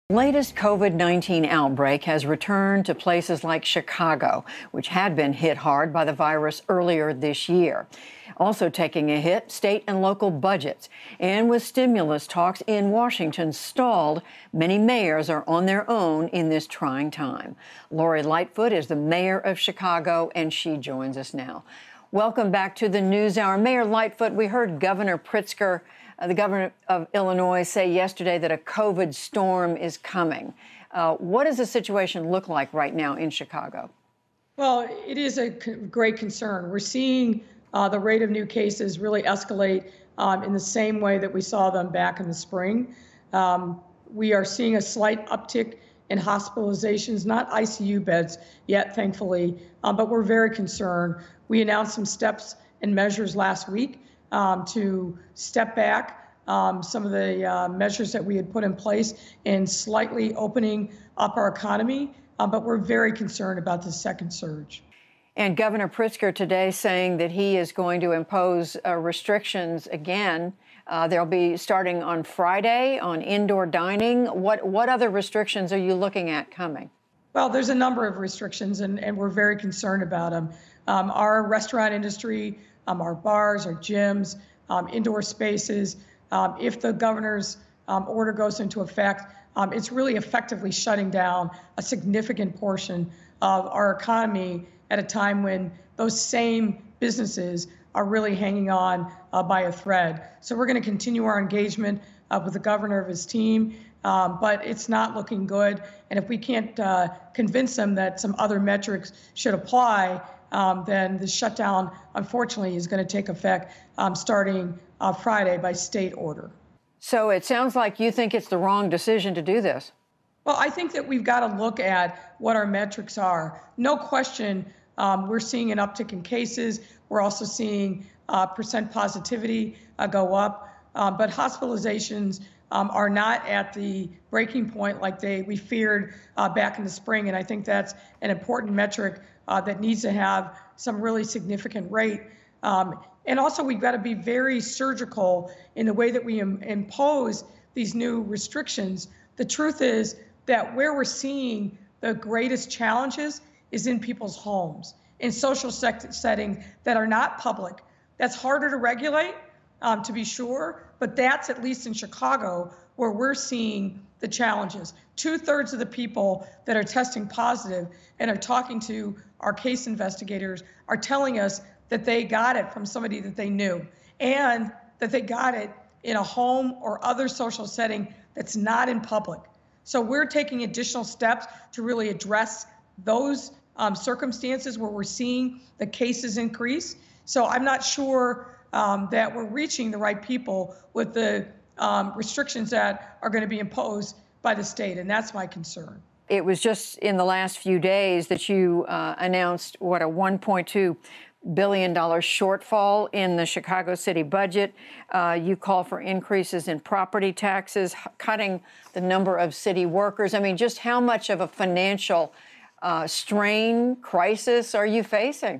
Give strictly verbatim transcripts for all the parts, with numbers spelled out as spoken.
Latest COVID nineteen outbreak has returned to places like Chicago, which had been hit hard by the virus earlier this year. Also taking a hit, state and local budgets. And with stimulus talks in Washington stalled, many mayors are on their own in this trying time. Lori Lightfoot is the mayor of Chicago, and she joins us now. Welcome back to the NewsHour. Mayor Lightfoot, we heard Governor Pritzker, Uh, the governor of Illinois, say yesterday that a COVID storm is coming. Uh, what does the situation look like right now in Chicago? Well, it is a great concern. We're seeing uh, the rate of new cases really escalate um, in the same way that we saw them back in the spring. Um, we are seeing a slight uptick in hospitalizations, not I C U beds yet, thankfully, um, but we're very concerned. We announced some steps and measures last week Um, to step back um, some of the uh, measures that we had put in place in slightly opening up our economy, uh, but we're very concerned about the second surge. And Governor Pritzker today saying that he is going to impose uh, restrictions again. Uh, they'll be starting on Friday on indoor dining. What, what other restrictions are you looking at coming? Well, there's a number of restrictions, and, and we're very concerned about them. Um, our restaurant industry, Um, our bars, our gyms, um, indoor spaces. Um, if the governor's um, order goes into effect, um, it's really effectively shutting down a significant portion of our economy at a time when those same businesses are really hanging on uh, by a thread. So we're going to continue our engagement uh, with the governor of his team, um, but it's not looking good. And if we can't uh, convince them that some other metrics should apply, Um, then the shutdown, unfortunately, is going to take effect um, starting uh, Friday by state order. So it sounds like you think it's the wrong decision to do this. Well, I think that we've got to look at what our metrics are. No question, um, we're seeing an uptick in cases. We're also seeing uh, percent positivity uh, go up, um, but hospitalizations um, are not at the breaking point like they we feared uh, back in the spring, and I think that's an important metric Uh, that needs to have some really significant rate. Um, and also, we've got to be very surgical in the way that we im- impose these new restrictions. The truth is that where we're seeing the greatest challenges is in people's homes, in social sect- settings that are not public. That's harder to regulate, um, to be sure, but that's at least in Chicago where we're seeing the challenges. Two-thirds of the people that are testing positive and are talking to our case investigators are telling us that they got it from somebody that they knew, and that they got it in a home or other social setting that's not in public. So we're taking additional steps to really address those um, circumstances where we're seeing the cases increase. So I'm not sure um, that we're reaching the right people with the um, restrictions that are going to be imposed by the state, and that's my concern. It was just in the last few days that you uh, announced, what, a one point two billion dollars shortfall in the Chicago city budget. Uh, you call for increases in property taxes, cutting the number of city workers. I mean, just how much of a financial uh, strain, crisis are you facing?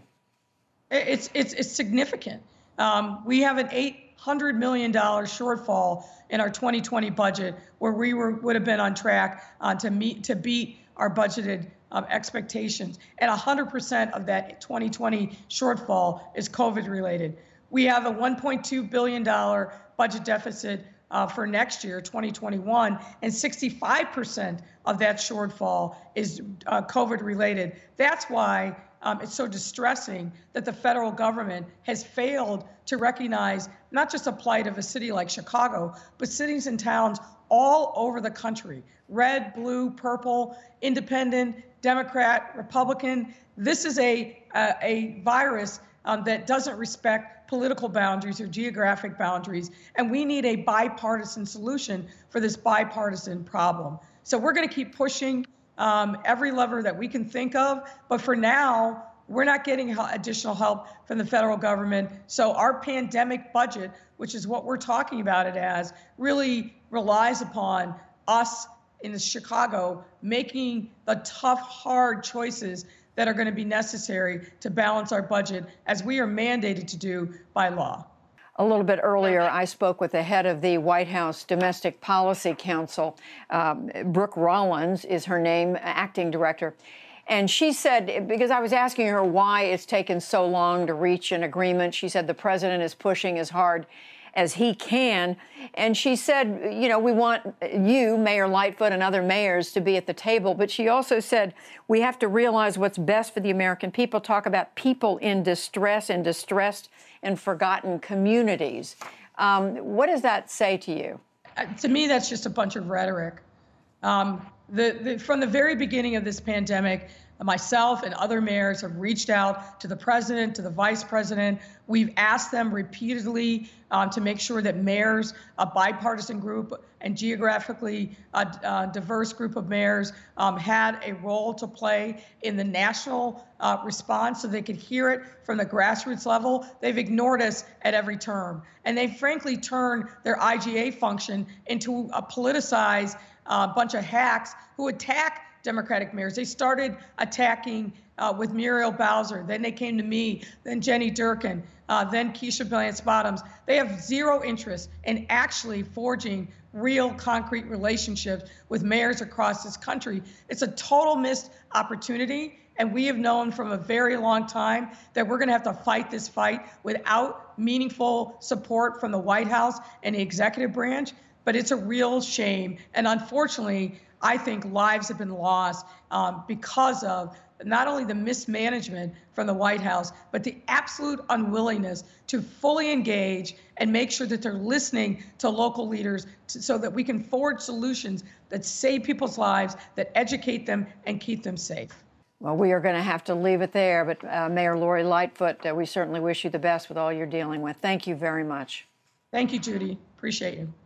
It's, it's, it's significant. Um, we have an eight hundred million dollars shortfall in our twenty twenty budget, where we were would have been on track uh, to meet to beat our budgeted um, expectations. And one hundred percent of that twenty twenty shortfall is COVID related. We have a one point two billion dollars budget deficit uh, for next year, twenty twenty-one, and sixty-five percent of that shortfall is uh, COVID related. That's why Um, it's so distressing that the federal government has failed to recognize not just the plight of a city like Chicago, but cities and towns all over the country, red, blue, purple, independent, Democrat, Republican. This is a, a, a virus um, that doesn't respect political boundaries or geographic boundaries, and we need a bipartisan solution for this bipartisan problem. So we're going to keep pushing Um, every lever that we can think of. But for now, we're not getting additional help from the federal government. So our pandemic budget, which is what we're talking about it as, really relies upon us in Chicago making the tough, hard choices that are going to be necessary to balance our budget, as we are mandated to do by law. A little bit earlier, I spoke with the head of the White House Domestic Policy Council. Um, Brooke Rollins is her name, acting director. And she said, because I was asking her why it's taken so long to reach an agreement, she said the president is pushing as hard as he can. And she said, you know, we want you, Mayor Lightfoot, and other mayors to be at the table. But she also said, we have to realize what's best for the American people, talk about people in distress, in distressed and forgotten communities. Um, what does that say to you? Uh, to me, that's just a bunch of rhetoric. Um, the, the, from the very beginning of this pandemic, myself and other mayors have reached out to the president, to the vice president. We've asked them repeatedly um, to make sure that mayors, a bipartisan group and geographically uh, uh, diverse group of mayors, um, had a role to play in the national uh, response so they could hear it from the grassroots level. They've ignored us at every turn. And they frankly turned their I G A function into a politicized uh, bunch of hacks who attack Democratic mayors. They started attacking uh, with Muriel Bowser. Then they came to me, then Jenny Durkin, uh, then Keisha Blanche Bottoms. They have zero interest in actually forging real concrete relationships with mayors across this country. It's a total missed opportunity. And we have known from a very long time that we're going to have to fight this fight without meaningful support from the White House and the executive branch. But it's a real shame. And unfortunately, I think lives have been lost um, because of not only the mismanagement from the White House, but the absolute unwillingness to fully engage and make sure that they're listening to local leaders to, so that we can forge solutions that save people's lives, that educate them and keep them safe. Well, we are going to have to leave it there, but uh, Mayor Lori Lightfoot, uh, we certainly wish you the best with all you're dealing with. Thank you very much. Thank you, Judy. Appreciate you.